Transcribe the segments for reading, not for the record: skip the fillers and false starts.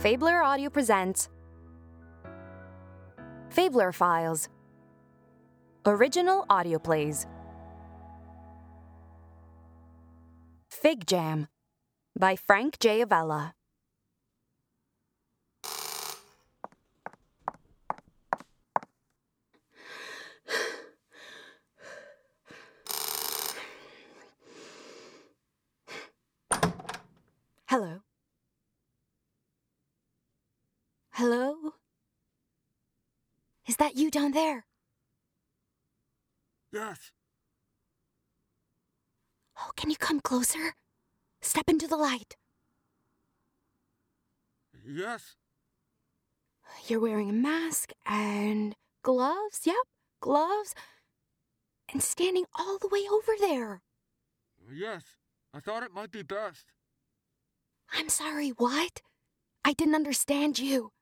Fabler Audio presents Fabler Files. Original audio plays. Fig Jam by Frank J. Avella. Hello. Hello? Is that you down there? Yes. Oh, can you come closer? Step into the light. Yes. You're wearing a mask and gloves. Yep, gloves. And standing all the way over there. Yes. I thought it might be best. I'm sorry, what? I didn't understand you.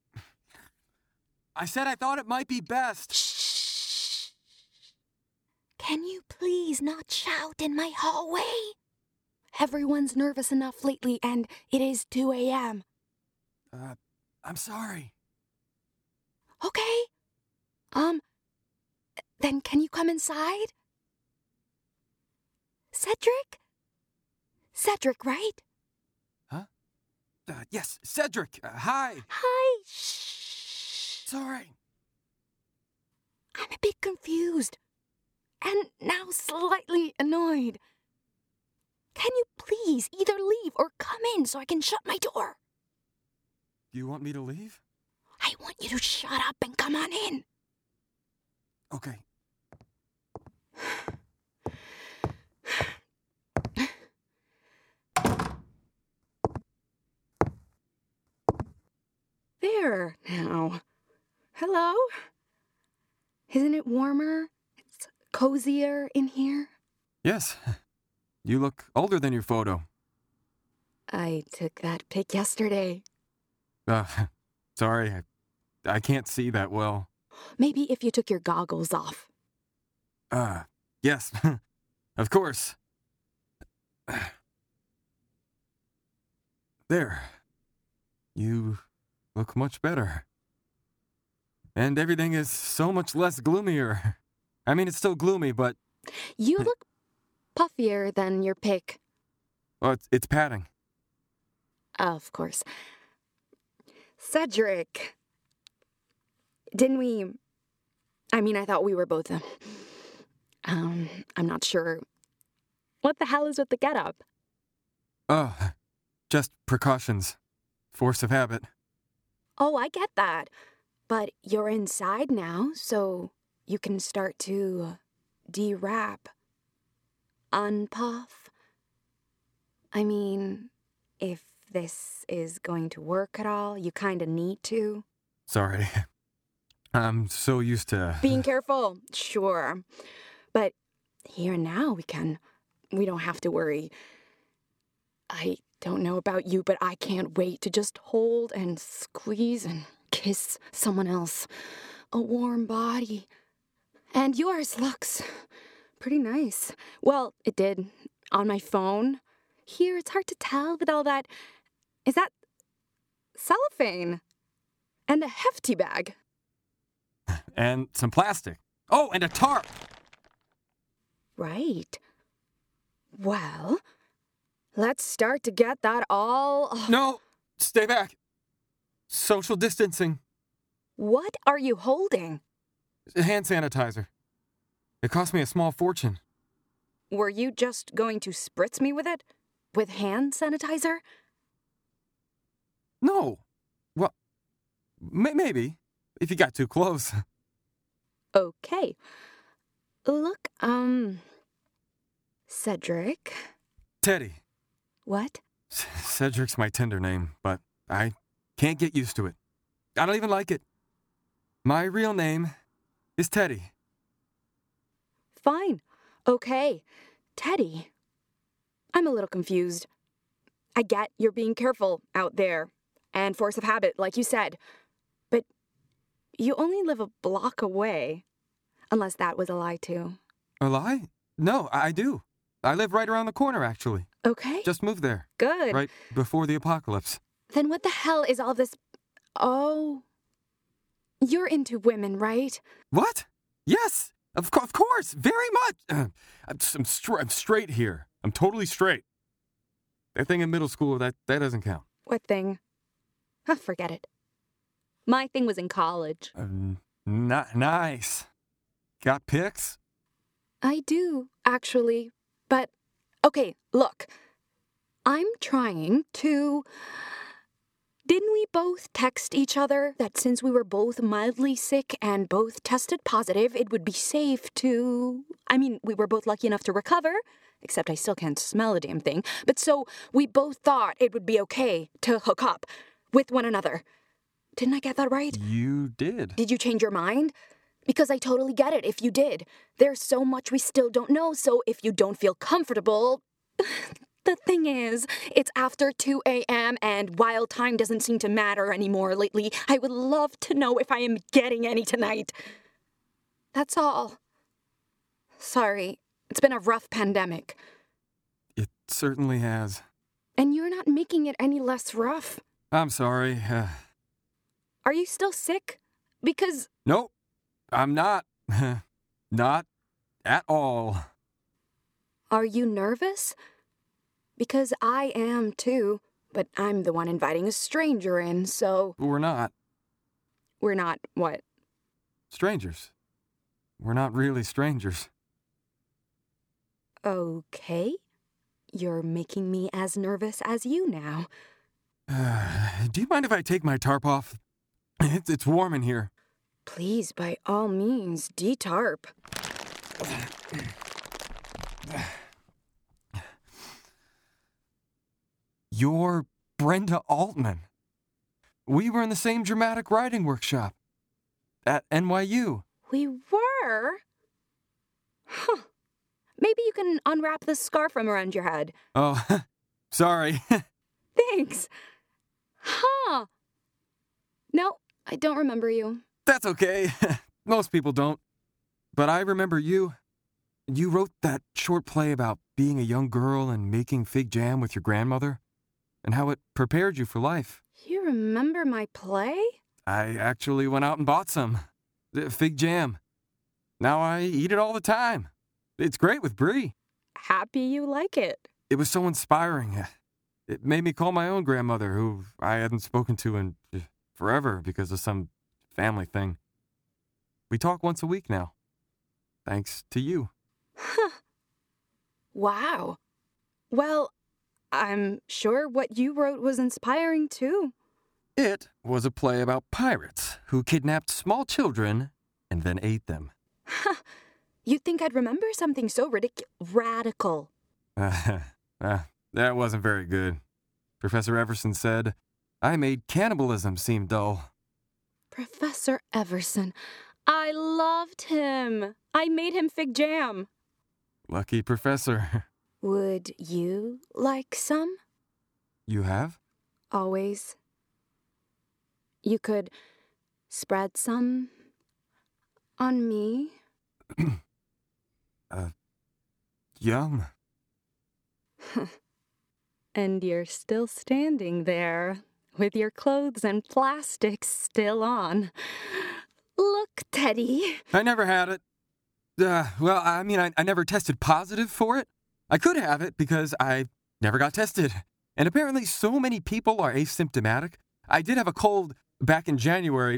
I said I thought it might be best. Shh. Can you please not shout in my hallway? Everyone's nervous enough lately, and it is 2 a.m. I'm sorry. Okay. Then can you come inside? Cedric? Cedric, right? Huh? Yes, Cedric. Hi. Hi. Shh. It's all right. I'm a bit confused. And now slightly annoyed. Can you please either leave or come in so I can shut my door? Do you want me to leave? I want you to shut up and come on in. Okay. There, now. Hello? Isn't it warmer? It's cozier in here. Yes. You look older than your photo. I took that pic yesterday. Sorry. I can't see that well. Maybe if you took your goggles off. Yes. Of course. There. You look much better. And everything is so much less gloomier. I mean, it's still gloomy, but... You look puffier than your pic. Well, it's padding. Of course. Cedric. Didn't we... I thought we were both... I'm not sure. What the hell is with the getup? Just precautions. Force of habit. Oh, I get that. But you're inside now, so you can start to de-wrap. Unpuff. If this is going to work at all, you kind of need to. Sorry. I'm so used to... Being careful, sure. But here and now we don't have to worry. I don't know about you, but I can't wait to just hold and squeeze and kiss someone else. A warm body. And yours looks pretty nice. Well, it did on my phone. Here, it's hard to tell with all that. Is that cellophane? And a hefty bag. And some plastic. Oh, and a tarp! Right. Well, let's start to get that all... No! Stay back! Social distancing. What are you holding? Hand sanitizer. It cost me a small fortune. Were you just going to spritz me with it? With hand sanitizer? No. Well, maybe. If you got too close. Okay. Look, Cedric. Teddy. What? Cedric's my Tinder name, but I can't get used to it. I don't even like it. My real name is Teddy. Fine. Okay. Teddy. I'm a little confused. I get you're being careful out there, and force of habit, like you said. But you only live a block away. Unless that was a lie, too. A lie? No, I do. I live right around the corner, actually. Okay. Just moved there. Good. Right before the apocalypse. Then what the hell is all this? Oh, you're into women, right? What? Yes, of course, very much. I'm straight here. I'm totally straight. That thing in middle school, that doesn't count. What thing? Huh, forget it. My thing was in college. Nice. Got pics? I do, actually. But, okay, look. I'm trying to... Didn't we both text each other that since we were both mildly sick and both tested positive, it would be safe to... I mean, we were both lucky enough to recover, except I still can't smell a damn thing. But so we both thought it would be okay to hook up with one another. Didn't I get that right? You did. Did you change your mind? Because I totally get it if you did. There's so much we still don't know, so if you don't feel comfortable... The thing is, it's after 2 a.m. and while time doesn't seem to matter anymore lately, I would love to know if I am getting any tonight. That's all. Sorry, it's been a rough pandemic. It certainly has. And you're not making it any less rough. I'm sorry. Are you still sick? Because... Nope, I'm not. Not at all. Are you nervous? Because I am too, but I'm the one inviting a stranger in, so... We're not. We're not what? Strangers. We're not really strangers. Okay. You're making me as nervous as you now. Do you mind if I take my tarp off? It's warm in here. Please, by all means, detarp. You're Brenda Altman. We were in the same dramatic writing workshop at NYU. We were? Huh. Maybe you can unwrap the scarf from around your head. Oh, sorry. Thanks. Huh. No, I don't remember you. That's okay. Most people don't. But I remember you. You wrote that short play about being a young girl and making fig jam with your grandmother, and how it prepared you for life. You remember my play? I actually went out and bought some. Fig jam. Now I eat it all the time. It's great with brie. Happy you like it. It was so inspiring. It made me call my own grandmother, who I hadn't spoken to in forever because of some family thing. We talk once a week now. Thanks to you. Huh. Wow. Well, I'm sure what you wrote was inspiring too. It was a play about pirates who kidnapped small children and then ate them. You'd think I'd remember something so radical. That wasn't very good. Professor Everson said, I made cannibalism seem dull. Professor Everson. I loved him. I made him fig jam. Lucky professor. Would you like some? You have? Always. You could spread some on me. Yum. And you're still standing there, with your clothes and plastics still on. Look, Teddy. I never had it. Well, I mean, I never tested positive for it. I could have it because I never got tested. And apparently so many people are asymptomatic. I did have a cold back in January.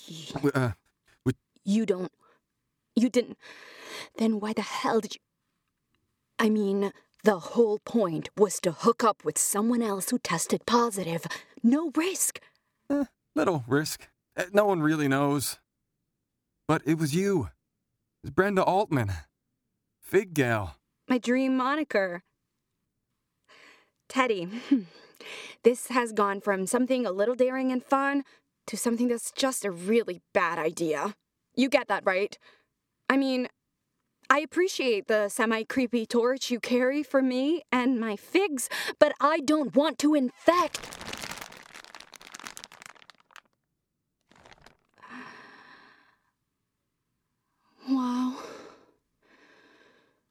You didn't. Then why the hell did you... I mean, the whole point was to hook up with someone else who tested positive. No risk. Little risk. No one really knows. But it was you. It was Brenda Altman. Fig Gal. My dream moniker. Teddy, this has gone from something a little daring and fun to something that's just a really bad idea. You get that, right? I mean, I appreciate the semi-creepy torch you carry for me and my figs, but I don't want to infect... Wow.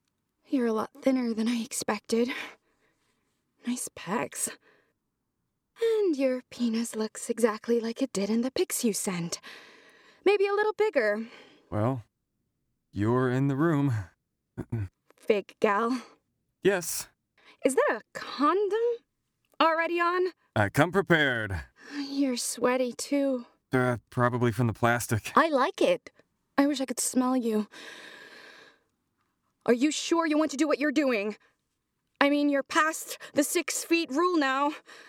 You're a lot thinner than I expected. Nice pecs. And your penis looks exactly like it did in the pics you sent. Maybe a little bigger. Well, you're in the room. Fig gal. Yes. Is that a condom already on? I come prepared. You're sweaty, too. Probably from the plastic. I like it. I wish I could smell you. Are you sure you want to do what you're doing? I mean, you're past the 6 feet rule now.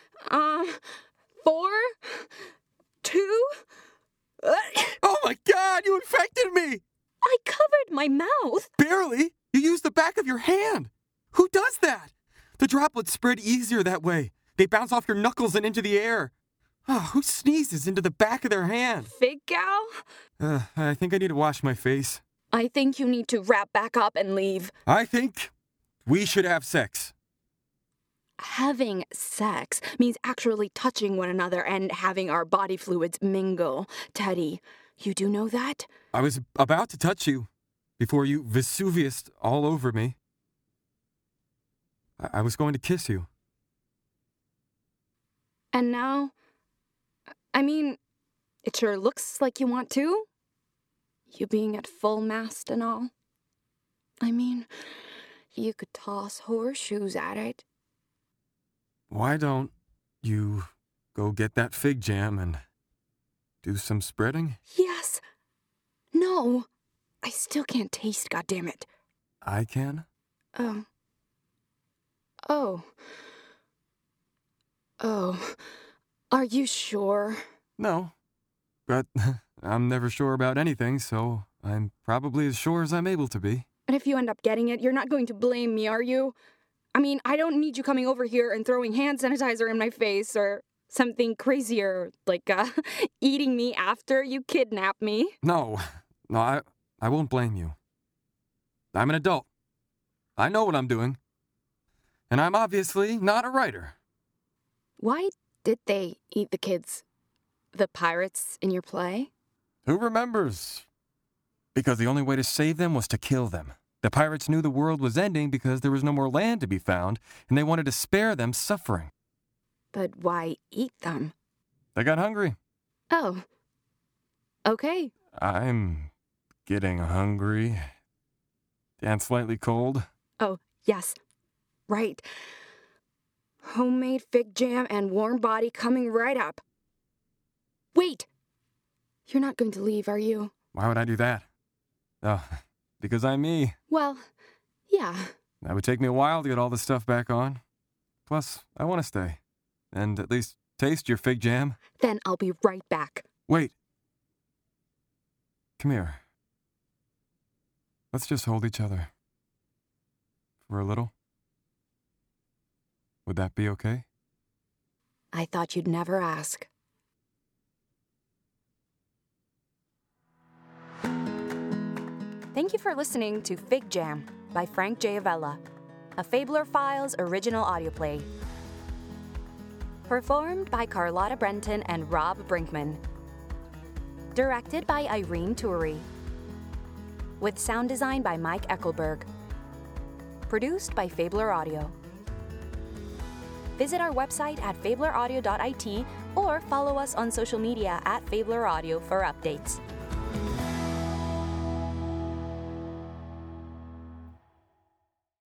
4, 2... Oh my God, you infected me! I covered my mouth. Barely. You used the back of your hand. Who does that? The droplets spread easier that way. They bounce off your knuckles and into the air. Oh, who sneezes into the back of their hand? Fig gal? I think I need to wash my face. I think you need to wrap back up and leave. I think we should have sex. Having sex means actually touching one another and having our body fluids mingle. Teddy, you do know that? I was about to touch you before you Vesuvius'd all over me. I was going to kiss you. And now? I mean, it sure looks like you want to. You being at full mast and all. I mean, you could toss horseshoes at it. Why don't you go get that fig jam and do some spreading? Yes. No. I still can't taste, goddammit. I can? Oh. Are you sure? No. But I'm never sure about anything, so I'm probably as sure as I'm able to be. And if you end up getting it, you're not going to blame me, are you? I mean, I don't need you coming over here and throwing hand sanitizer in my face or something crazier, like eating me after you kidnap me. No, I won't blame you. I'm an adult. I know what I'm doing. And I'm obviously not a writer. Why did they eat the kids? The pirates in your play? Who remembers? Because the only way to save them was to kill them. The pirates knew the world was ending because there was no more land to be found, and they wanted to spare them suffering. But why eat them? They got hungry. Oh. Okay. I'm getting hungry. And slightly cold. Oh, yes. Right. Homemade fig jam and warm body coming right up. Wait! You're not going to leave, are you? Why would I do that? Oh, because I'm me. Well, yeah. That would take me a while to get all this stuff back on. Plus, I want to stay. And at least taste your fig jam. Then I'll be right back. Wait. Come here. Let's just hold each other. For a little. Would that be okay? I thought you'd never ask. Thank you for listening to Fig Jam by Frank J. Avella, a Fabler Files original audio play. Performed by Carlotta Brenton and Rob Brinkman. Directed by Irene Turi. With sound design by Mike Eckelberg. Produced by Fabler Audio. Visit our website at fableraudio.it or follow us on social media at Fabler Audio for updates.